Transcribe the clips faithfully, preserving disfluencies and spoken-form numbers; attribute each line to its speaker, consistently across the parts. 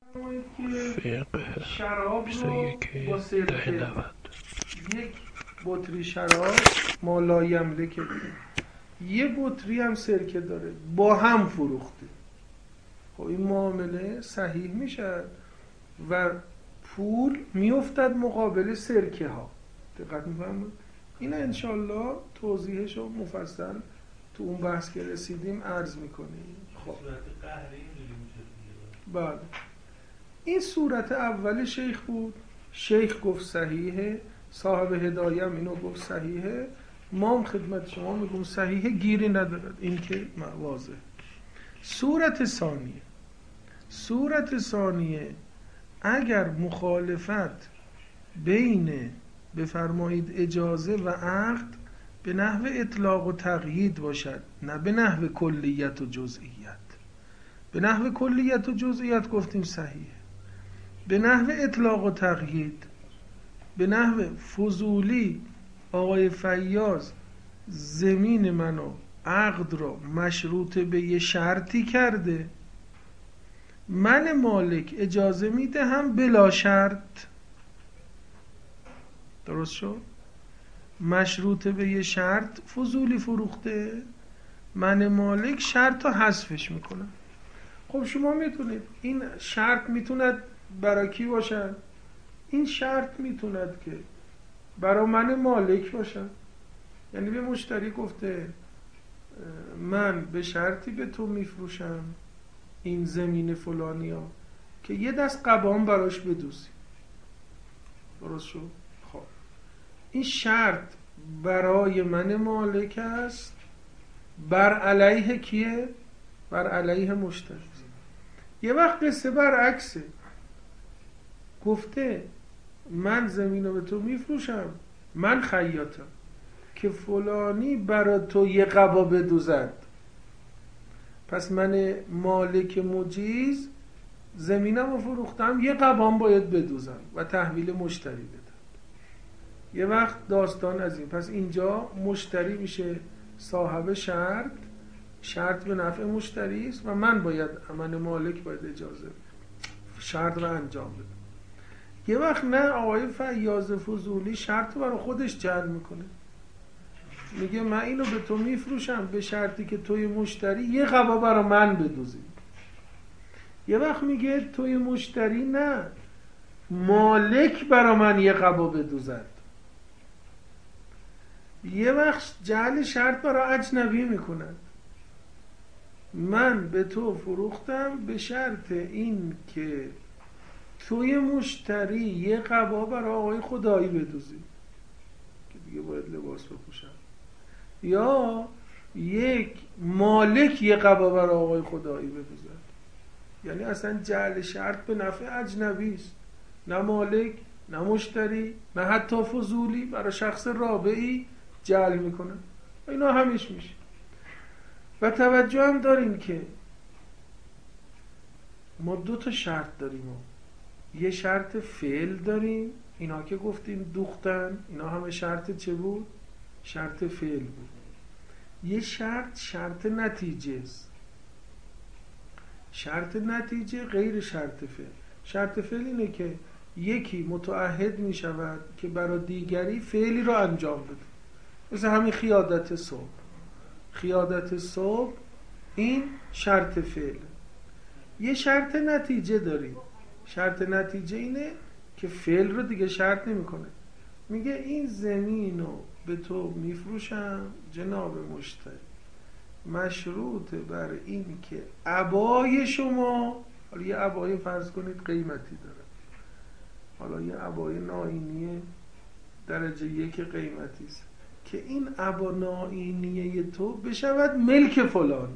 Speaker 1: فقه
Speaker 2: شراب
Speaker 1: بیست
Speaker 2: رو
Speaker 1: و یک
Speaker 2: با
Speaker 1: ده
Speaker 2: سرکه
Speaker 1: نود
Speaker 2: یک بطری شراب ما لا یملکه یه بطری هم سرکه داره با هم فروخته، خب این معامله صحیح میشه و پول میافتد مقابل سرکه ها. دقت میفهمید؟ این انشالله توضیحش رو مفصل تو اون بحث که رسیدیم عرض میکنیم. خب بله، این صورت اول شیخ بود. شیخ گفت صحیحه، صاحب هدایه هم اینو گفت صحیحه، ما هم خدمت شما میگم صحیحه، گیری ندارد، این که واضح. صورت ثانیه صورت ثانیه اگر مخالفت بین بفرمایید اجازه و عقد به نحو اطلاق و تقیید باشد، نه به نحو کلیت و جزئیت. به نحو کلیت و جزئیت گفتیم صحیحه، به نحو اطلاق و تقیید، به نحو فضولی آقای فیاض زمین منو عقد را مشروط به یه شرطی کرده، من مالک اجازه میده هم بلا شرط. درست شد؟ مشروط به یه شرط فضولی فروخته، من مالک شرط رو حذفش میکنم. خب شما میتونید این شرط میتوند برای کی باشد؟ این شرط میتوند که برای من مالک باشد، یعنی به مشتری گفته من به شرطی به تو میفروشم این زمین فلانی ها که یه دست قبام براش بدوزی. درست شد؟ خب این شرط برای من مالک است، بر علیه کیه؟ بر علیه مشتری. یه وقت قصه برعکسه، گفته من زمین رو به تو میفروشم، من خیاطم که فلانی برای تو یه قبا بدوزد، پس من مالک مجیز زمینم رو فروختم، یه قبام باید بدوزم و تحویل مشتری بدم. یه وقت داستان از این، پس اینجا مشتری میشه صاحب شرط، شرط به نفع مشتری است و من باید، من مالک باید اجازه شرط رو انجام بدم. یه وقت نه، آقای فیاض فضولی شرط رو برای خودش جعل میکنه، میگه من اینو به تو میفروشم به شرطی که توی مشتری یه قبا برای من بدوزی. یه وقت میگه توی مشتری نه، مالک برای من یه قبا بدوزد. یه وقت جعل شرط برای اجنبی میکنن، من به تو فروختم به شرط این که توی مشتری یه قبا برای آقای خدایی بدوزی که دیگه باید لباس بپوشم، یا یک مالک یه قبا برای آقای خدایی بدوزد. یعنی اصلا جعل شرط به نفع اجنبی است، نه مالک نه مشتری نه حتی فضولی برای شخص رابعی جعل میکنه. اینا همیش میشه. و توجه هم دارین که ما دو تا شرط داریم، یه شرط فعل داریم، اینا که گفتیم دوختن، اینا همه شرط چه بود؟ شرط فعل بود. یه شرط شرط نتیجه است. شرط نتیجه غیر شرط فعل. شرط فعل اینه که یکی متعهد می شود که برای دیگری فعلی رو انجام بده، مثل همین خیادت صبح. خیادت صبح این شرط فعل. یه شرط نتیجه داریم، شرط نتیجه اینه که فعل رو دیگه شرط نمی کنه، میگه این زمین رو به تو میفروشم جناب مشتری، مشروط بر این که عبای شما، حالا یه عبای فرض کنید قیمتی داره، حالا یه عبای ناینی درجه یک قیمتی است، که این عبا ناینیه تو بشود ملک فلانی.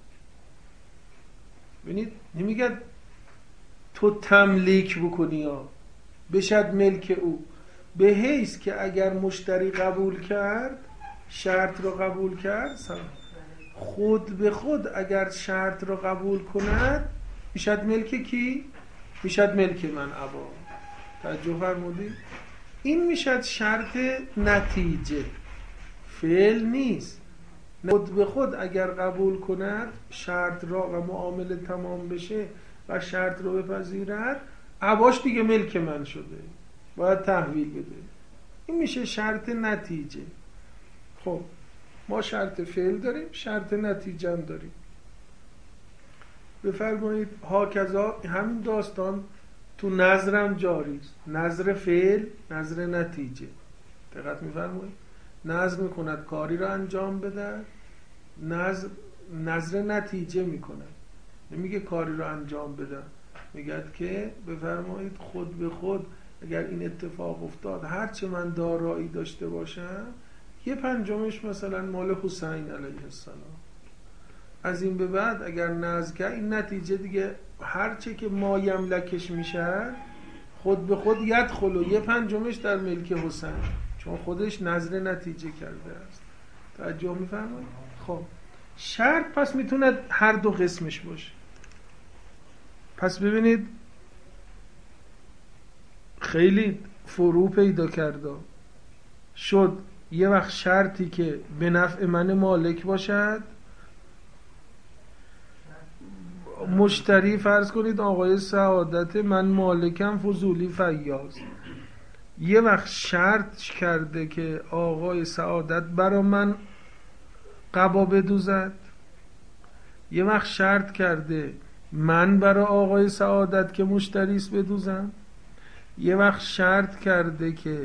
Speaker 2: ببینید نمیگه تو تملیک بکنی ها، بشد ملک او، به حیث که اگر مشتری قبول کرد، شرط رو قبول کرد، خود به خود اگر شرط رو قبول کند میشد ملک کی؟ میشد ملک من عبا. توجه فرمودید؟ این میشد شرط نتیجه، فعل نیست. خود به خود اگر قبول کند شرط را و معامله تمام بشه و شرط رو بپذیرد، عباش دیگه ملک من شده، باید تحویل بده. این میشه شرط نتیجه. خب ما شرط فعل داریم، شرط نتیجه هم داریم. بفرمایید هاکذا همین داستان تو نظرم جاری است. نظر فعل، نظر نتیجه. دقت می‌فرمایید؟ نظر میکند کاری رو انجام بده، نظر نظر نتیجه میکند. نمیگه کاری رو انجام بده، میگه که بفرمایید خود به خود اگر این اتفاق افتاد هرچه من دارایی داشته باشم یه پنجمش مثلا مال حسین علیه السلام، از این به بعد اگر نظر کرد این نتیجه دیگه هرچه که ما یملکش میشه خود به خود یدخل و یه پنجمش در ملک حسین، چون خودش نظر نتیجه کرده است. توجه میفرمایید؟ خب شرط پس میتونه هر دو قسمش باشه. پس ببینید خیلی فرو پیدا کرده شد. یه وقت شرطی که به نفع من مالک باشد، مشتری فرض کنید آقای سعادت، من مالکم فضولی فیاض، یه وقت شرط کرده که آقای سعادت برا من قبا بدوزد، یه وقت شرط کرده من برا آقای سعادت که مشتریست بدوزم، یه وقت شرط کرده که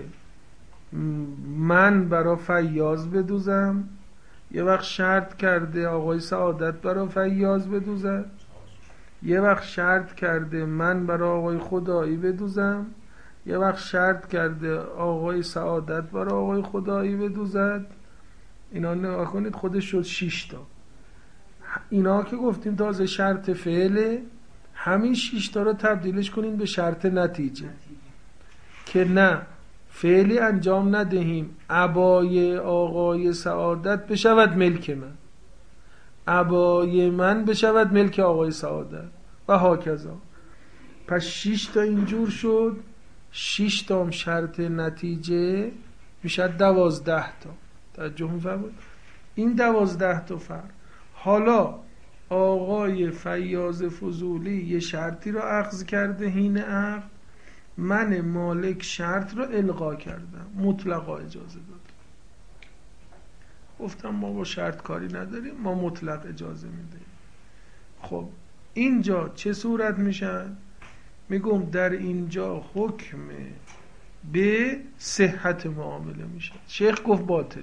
Speaker 2: من برا فیاض بدوزم، یه وقت شرط کرده آقای سعادت برا فیاض بدوزد، یه وقت شرط کرده من برا آقای خدایی بدوزم، یه وقت شرط کرده آقای سعادت برا آقای خدایی بدوزد. اینا نگاه کنید خودش شد شش تا. اینا که گفتیم تازه شرط فعله، همین شش تا رو تبدیلش کنیم به شرط نتیجه که نه فعلی انجام ندهیم عبای آقای سعادت بشود ملک من، عبای من بشود ملک آقای سعادت و هاکذا. پس شش تا اینجور شد، شش تا هم شرط نتیجه میشه دوازده تا. توجه می‌فرمایید؟ این دوازده تا فرق. حالا آقای فیاض فضولی یه شرطی رو اخذ کرده حین عقد، من مالک شرط رو الغا کردم، مطلقا اجازه داد. گفتم ما با شرط کاری نداریم، ما مطلق اجازه میدیم. خب اینجا چه صورت میشن؟ میگم در اینجا حکم به صحت معامله میشه. شیخ گفت باطله،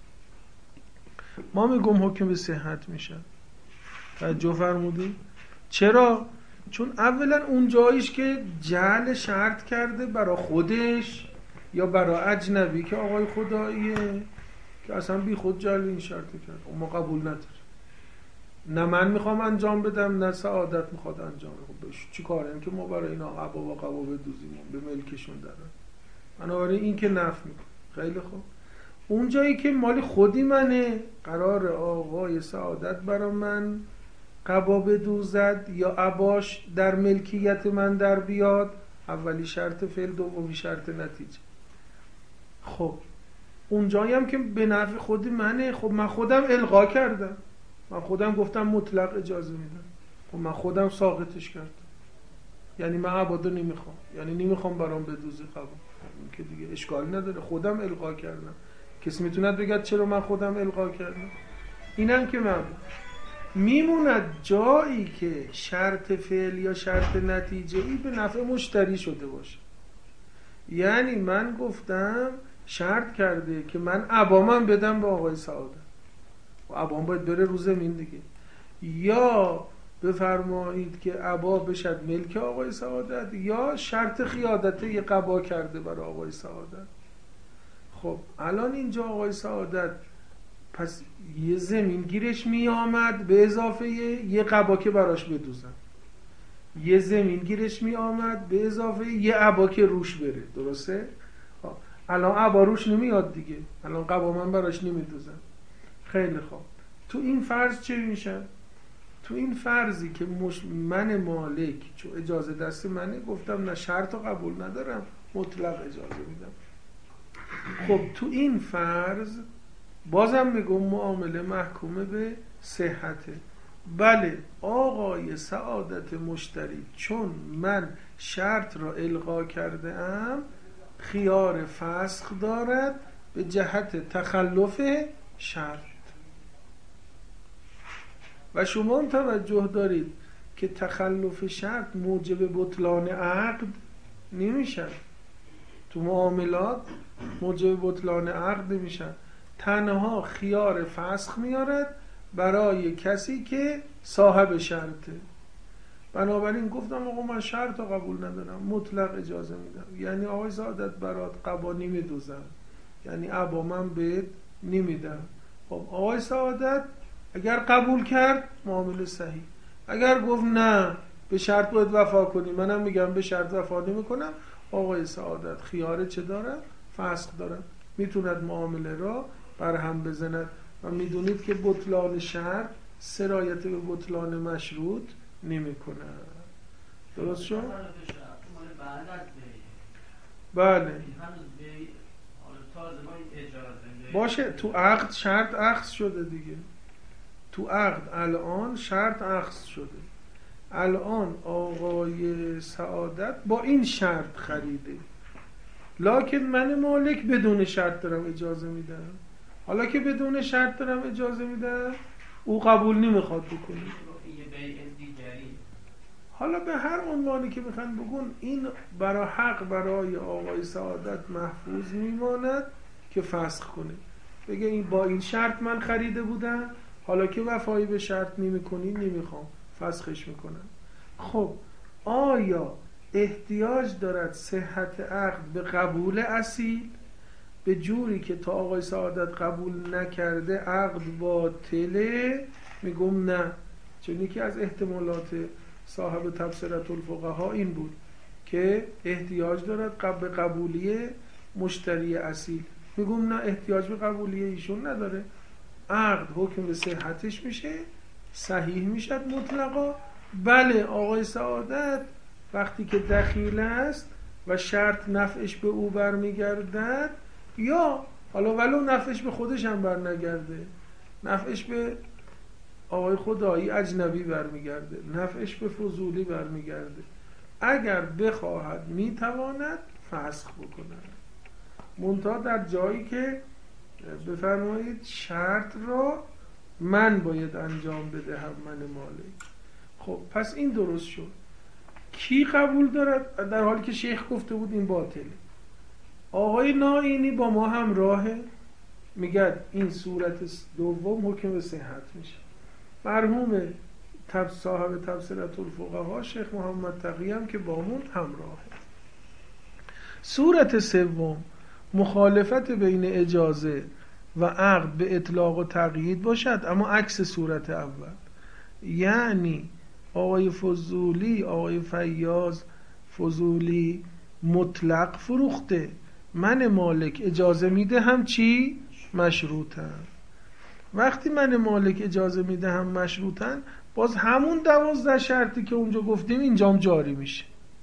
Speaker 2: ما میگم حکم به صحت میشه. توجه فرمودی؟ چرا؟ چون اولا اون جاییش که جعل شرط کرده برای خودش یا برای اجنبی که آقای خداییه که اصلا بی خود جعل این شرط کرد، اون ما قبول نداره. نه من میخوام انجام بدم نه سعادت میخواد انجام بده. چی کاره این که ما برای اینا قبا و قبا بدوزیم به ملکشون دارن. بنابراین این که نفع میکنه. خیلی خوب. اون جایی که مال خودی منه، قرار آقای سعادت برای من قبا بدوزد یا عباش در ملکیت من در بیاد، اولی شرط فعل، دومی شرط نتیجه. خب اون جایی هم که به نفع خودی منه، خب من خودم الغا کردم، من خودم گفتم مطلق اجازه میدم، خب من خودم ساقطش کردم، یعنی من عبادو نمیخوام، یعنی نمیخوام برام بدوزه قبا، این که دیگه اشکالی نداره، خودم الغا کردم. کسی میتونه بگه چرا من خودم الغا کردم؟ اینم که من میموند جایی که شرط فعل یا شرط نتیجه ای به نفع مشتری شده باشه. یعنی من گفتم شرط کرده که من عبامم بدم به آقای سعادت و عبام باید بره رو زمین دیگه، یا بفرمایید که عبا بشد ملک آقای سعادت، یا شرط خیادته یه قبا کرده برای آقای سعادت. خب الان اینجا آقای سعادت پس یه زمین گیرش می آمد به اضافه یه قبا که براش بدوزن، یه زمین گیرش می آمد به اضافه یه عبا که روش بره. درسته؟ الان عبا روش نمیاد دیگه، الان قبا من براش نمیدوزن. خیلی خوب. تو این فرض چه میشه؟ تو این فرضی که مش... من مالک چون اجازه دست منه، گفتم نه شرط رو قبول ندارم، مطلق اجازه میدم. خب تو این فرض بازم میگم معامله محکومه به صحته. بله آقای سعادت مشتری چون من شرط را الغا کرده ام خیار فسخ دارد به جهت تخلف شرط. و شما هم توجه دارید که تخلف شرط موجب بطلان عقد نمیشن، تو معاملات موجب بطلان عقد نمیشن، تنها خیار فسخ میارد برای کسی که صاحب شرطه. بنابراین گفتم آقا من شرط رو قبول ندارم، مطلق اجازه میدم. یعنی آقای سعادت برات قبا نمیدوزم، یعنی ابا من بهت نمیدم. خب آقای سعادت اگر قبول کرد معامله صحیح، اگر گفت نه به شرط باید وفا کنی، منم میگم به شرط وفا نمیکنم، آقای سعادت خیاره چه دارد؟ فسخ دارد، میتوند معامله را برهم بزند. و میدونید که بطلان شرط سرایت به بطلان مشروط نمی کند. درست شد؟ بله باشه، تو عقد شرط اخذ شده دیگه، تو عقد الان شرط اخذ شده. الان آقای سعادت با این شرط خریده، لکن من مالک بدون شرط دارم اجازه میدم. حالا که بدون شرط دارم اجازه میدم او قبول نمیخواد بکنه. حالا به هر عنوانی که میخوان بگون این برای حق برای آقای سعادت محفوظ میماند که فسخ کنه، بگه این با این شرط من خریده بودم، حالا که وفایی به شرط نمیکنی نمیخوام، فسخش میکنم. خب آیا احتیاج دارد صحت عقد به قبول اصیل به جوری که تا آقای سعادت قبول نکرده عقد باطله؟ میگم نه، چون یکی از احتمالات صاحب تبصرة الفقهاء این بود که احتیاج دارد به قبولی مشتری اصیل. میگم نه، احتیاج به قبولی ایشون نداره، عقد حکم به صحتش میشه، صحیح میشد مطلقا. بله آقای سعادت وقتی که دخیل است و شرط نفعش به او برمیگردد، یا حالا ولو نفعش به خودش هم برنگرده، نفعش به آقای خدایی اجنبی برمیگرده، نفعش به فضولی برمیگرده، اگر بخواهد میتواند فسخ بکند، منتها در جایی که بفرمایید شرط را من باید انجام بدهم، من مالک. خب پس این درست شد. کی قبول دارد؟ در حالی که شیخ گفته بود این باطله، آقای نائینی با ما هم راهه، میگه این صورت دوم حکم به صحت میشه. مرحوم تب صاحب تبصرة الفقهاء شیخ محمد تقی هم که با من همراهه. صورت سوم مخالفت بین اجازه و عقد به اطلاق و تقیید باشد، اما عکس صورت اول. یعنی آقای فضولی، آقای فیاض فضولی مطلق فروخته، من مالک اجازه میده هم چی؟ مشروطن. وقتی من مالک اجازه میده هم مشروطن، باز همون دوازده شرطی که اونجا گفتیم اینجام جاری میشه.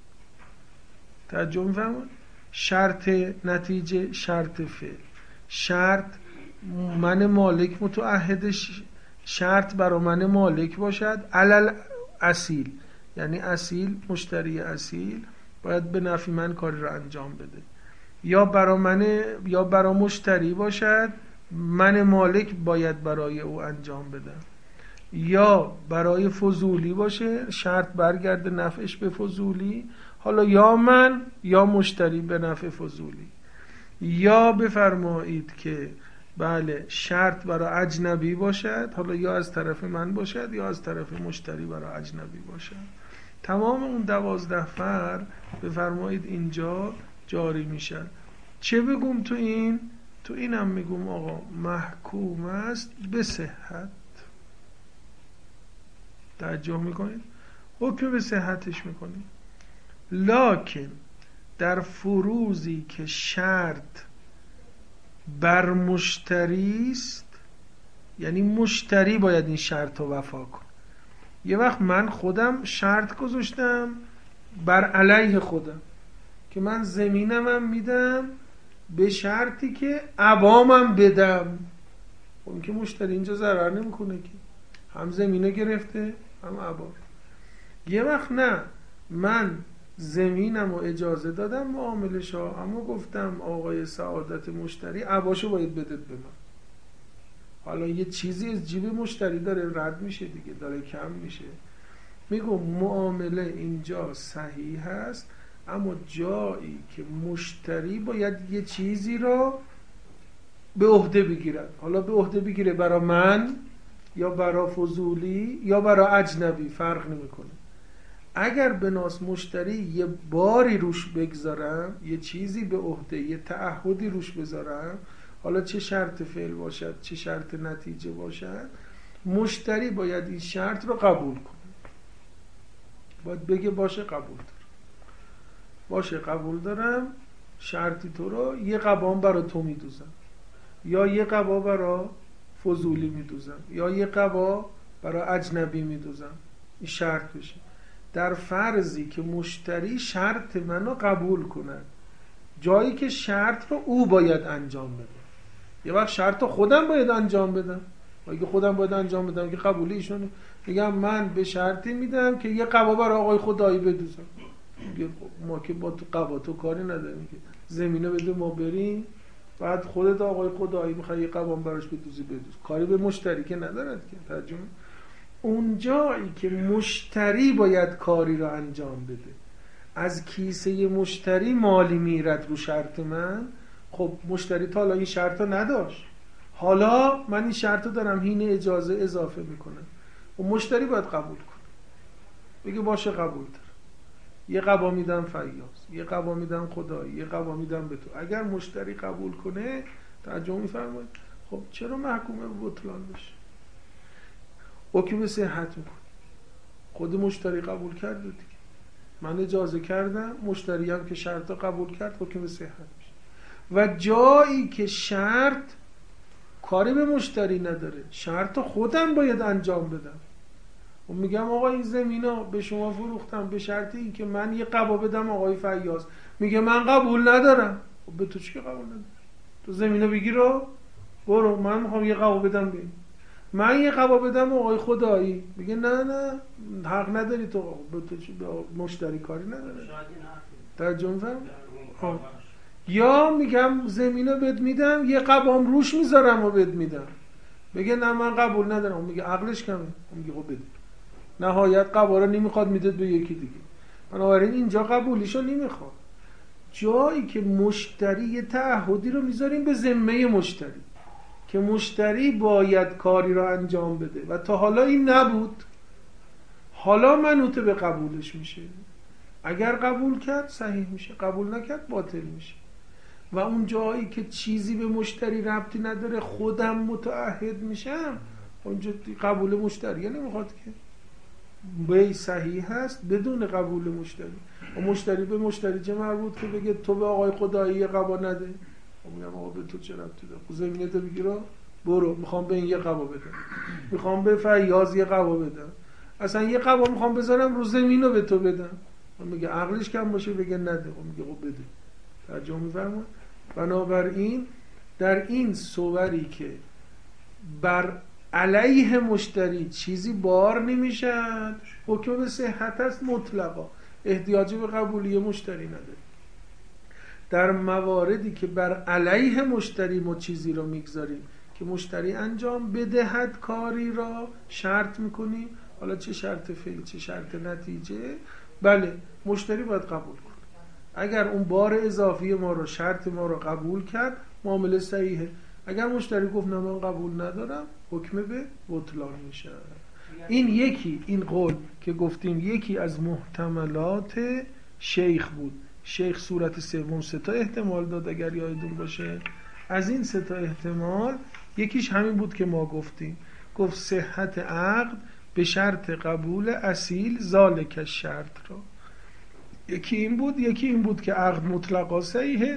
Speaker 2: توجه میفهمون؟ شرط نتیجه، شرط فعل، شرط من مالک متعهدش، شرط برای من مالک باشد علل اصیل، یعنی اصیل مشتری اصیل باید به نفع من کاری رو انجام بده، یا برای من یا برای مشتری باشد من مالک باید برای او انجام بدم، یا برای فضولی باشه شرط برگرده نفعش به فضولی، حالا یا من یا مشتری به نفع فضولی، یا بفرمایید که بله شرط برای اجنبی باشد، حالا یا از طرف من باشد یا از طرف مشتری برای اجنبی باشد. تمام اون دوازده فرع بفرمایید اینجا جاری میشن. چه بگم تو این؟ تو اینم میگم آقا محکوم است به صحت. توجه میکنید؟ حکم به صحتش میکنید، لکن در فروزی که شرط بر مشتری است، یعنی مشتری باید این شرط رو وفا کنه. یه وقت من خودم شرط گذاشتم بر علیه خودم که من زمینمم میدم به شرطی که عوامم بدم، اون که مشتری اینجا ضرر نمیکنه که، هم زمینه گرفته هم عبار. یه وقت نه، من زمینم و اجازه دادم معاملش ها، اما گفتم آقای سعادت مشتری عباشو باید بدت به من. حالا یه چیزی از جیب مشتری داره رد میشه دیگه، داره کم میشه. میگم معامله اینجا صحیح هست، اما جایی که مشتری باید یه چیزی رو به عهده بگیرد، حالا به عهده بگیره برای من یا برای فضولی یا برای اجنبی فرق نمیکنه. اگر به ناس مشتری یه باری روش بگذارم، یه چیزی به عهده، یه تعهدی روش بذارم، حالا چه شرط فعل باشد چه شرط نتیجه باشد، مشتری باید این شرط رو قبول کنه. باید بگه باشه قبول دارم، باشه قبول دارم، شرطی تو رو یه قبام برای تو میدوزم، یا یه قبا برای فضولی میدوزم، یا یه قبا برای اجنبی میدوزم. این شرط بشه در فرضی که مشتری شرط منو قبول کنه، جایی که شرط رو او باید انجام بده. یه وقت شرط رو خودم باید انجام بدم، اگه خودم باید انجام بدم که قبولی ایشونه، میگم من به شرطی میدم که یه قبا برای آقای خدایی بدوزم. میگه ما که با تو قبا تو کاری نداریم که زمینه بده ما بریم، بعد خودت آقای خدایی میخوای یه قبام براش بدوزی بدوز، کاری به مشتری که ندارد که. ترجمه اون جایی که مشتری باید کاری رو انجام بده، از کیسه مشتری مالی میرد رو شرط من، خب مشتری تا حالا این شرط رو نداشت، حالا من این شرط رو دارم هین اجازه اضافه میکنم و مشتری باید قبول کنه، بگه باشه قبول دارم، یه قبا میدم فیاض، یه قبا میدم خدایی، یه قبا میدم به تو. اگر مشتری قبول کنه ترجمه میفرماید خب چرا محکومه به بطلان بشه؟ حکم صحت میکنه، خود مشتری قبول کرده دیگه، من اجازه کردم، مشتری هم که شرط قبول کرد، حکم صحت میشه. و جایی که شرط کاری به مشتری نداره، شرط خودم باید انجام بدم و میگم آقا این زمینا به شما فروختم به شرطی این که من یه قبا بدم آقای فیاض، میگه من قبول ندارم. خب به تو چی قبول ندارم؟ تو زمینا بگیر رو برو، من میخوام یه قبا بدم بیم. من یه قبا بدم آقای خدایی، میگه نه نه حق نداری تو، به تو چی؟ به مشتری کاری نداره. ترجمه فهم؟ یا میگم زمینو بد میدم یه قبام روش میذارم و بد میدم، بگه نه من قبول ندارم، میگه عقلش کمه، میگه خب بده. نهایت قبا رو نمیخواد میده به یکی دیگه، بنابراین اینجا قبولیشو نمیخواد. جایی که مشتری یه تعهدی رو میذاریم به ذمه مشتری که مشتری باید کاری رو انجام بده و تا حالا این نبود، حالا منوط به قبولش میشه. اگر قبول کرد صحیح میشه، قبول نکرد باطل میشه. و اون جایی که چیزی به مشتری ربطی نداره خودم متعهد میشم، اونجا قبول مشتری نمیخواد که، بی صحیح هست بدون قبول مشتری. و مشتری به مشتری چه مربوط که بگه تو به آقای خدایی قبا نده؟ میگم آقا به تو چه ربطی داره؟ زمینت بگیرا برو، میخوام به این یه قبا بدم، میخوام به فیاض یه قبا بدم، اصلا یه قبا میخوام بذارم رو زمینو به تو بدم. میگه عقلش کم باشه بگه نده، میگه خب بده. ترجمه میفرمایید. بنابراین در این صوری که بر علیه مشتری چیزی بار نمیشد، حکم صحت است مطلقا، احتیاجی به قبولی مشتری نداره. در مواردی که بر علیه مشتری ما چیزی رو میگذاریم که مشتری انجام بدهد کاری را شرط میکنیم، حالا چه شرط فعل چه شرط نتیجه، بله مشتری باید قبول کنه. اگر اون بار اضافی ما رو شرط ما رو قبول کرد معامله صحیحه. اگر مشتری گفت نه من قبول ندارم، حکم به بطلان میشه. این یکی، این قول که گفتیم یکی از محتملات شیخ بود. شیخ صورت سوم سه تا احتمال داد اگر یادتون باشه. از این سه تا احتمال یکیش همین بود که ما گفتیم، گفت صحت عقد به شرط قبول اصیل ذالک شرط را. یکی این بود، یکی این بود که عقد مطلقا صحیحه،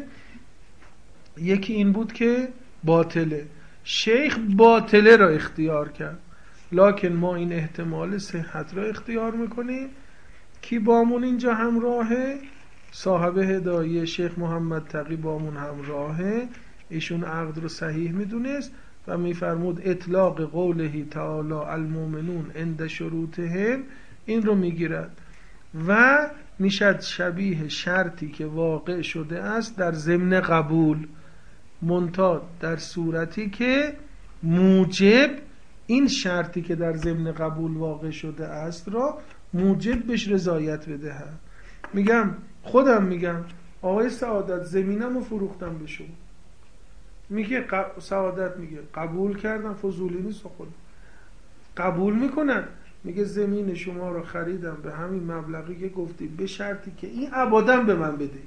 Speaker 2: یکی این بود که باطله. شیخ باطله را اختیار کرد، لکن ما این احتمال صحت را اختیار میکنیم. کی بامون اینجا همراهه؟ صاحب هدایه شیخ محمد تقی بامون همراهه. ایشون عقد رو صحیح میدونست، و میفرمود اطلاق قوله تعالی المؤمنون عند شروطهم این رو میگیرد و میشد شبیه شرطی که واقع شده است در ضمن قبول، منتها در صورتی که موجب این شرطی که در ضمن قبول واقع شده است را موجب بهش رضایت بدهد. میگم خودم میگم آقای سعادت زمینم رو فروختم به شما، میگه ق... سعادت میگه قبول کردم، فضولی نیست خود قبول میکنن، میگه زمین شما رو خریدم به همین مبلغی که گفتی به شرطی که این ابدا به من بده.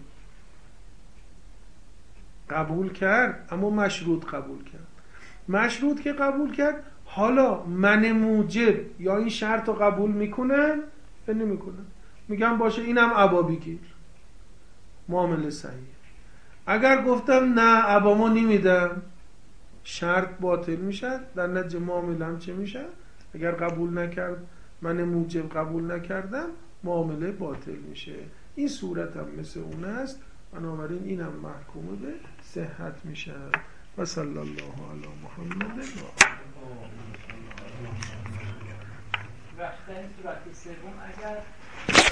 Speaker 2: قبول کرد، اما مشروط قبول کرد. مشروط که قبول کرد، حالا من موجب یا این شرط رو قبول میکنن یا نمیکنن، میگم باشه اینم ابا بگیر، معامله صحیح. اگر گفتم نه ابامو نمیدم، شرط باطل میشه، در نتیجه معامله هم چه میشه؟ اگر قبول نکرد، من موجب قبول نکردم، معامله باطل میشه. این صورت هم مثل اون است، بنابراین این هم محکومه به صحت میشه. و صلی الله علی محمد و
Speaker 1: رفتن صورت سوم اگر